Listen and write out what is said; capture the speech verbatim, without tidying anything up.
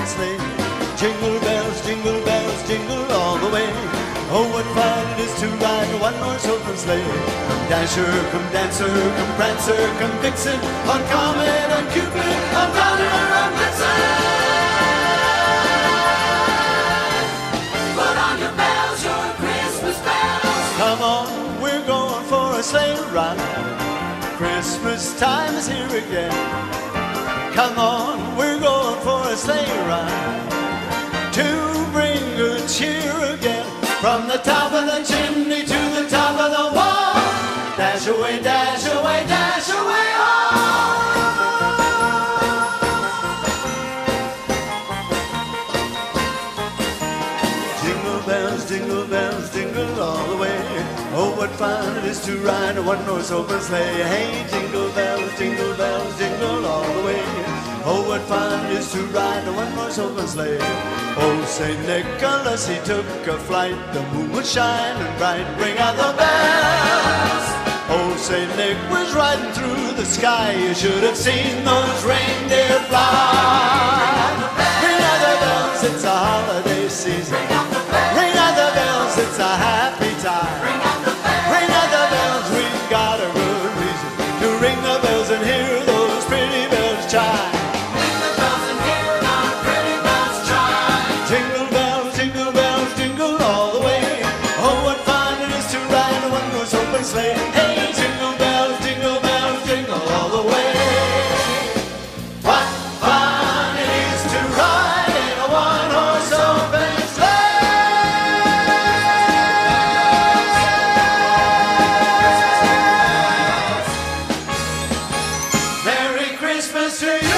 sleigh. Jingle bells, jingle bells, jingle all the way. Oh, what fun it is to ride a one-horse open sleigh. Come Dasher, come Dancer, come Prancer, come Vixen, on Comet, on Cupid, on Donner, on Blitzen. Put on your bells, your Christmas bells. Come on, we're going for a sleigh ride. Christmas time is here again. Come on, we're going for a sleigh ride to bring good cheer again. From the top of the chimney to the top of the wall, dash away, dash away, dash away, all. Jingle bells, jingle bells, jingle all the way. Oh, what fun it is to ride a one-horse open sleigh. Hey, jingle bells, jingle bells, jingle all the way. Oh, what fun it is to ride a one-horse open sleigh. Oh, Saint Nicholas, he took a flight. The moon was shining bright. Ring out the bells. Oh, Saint Nick was riding through the sky. You should have seen those reindeer fly. Ring out the bells, it's a holiday season. Ring out the bells. Ring out the bells, it's a happy time. Ring out the bells. Ring out the bells, we've got a good reason to ring the bells and hear those pretty bells chime. Ring the bells and hear our pretty bells chime. Jingle bells, jingle bells, jingle all the way. Oh, what fun it is to ride a one-horse open sleigh. Hey, jingle bells, jingle bells, jingle all the way. What fun it is to ride in a one-horse open sleigh. Merry Christmas to you.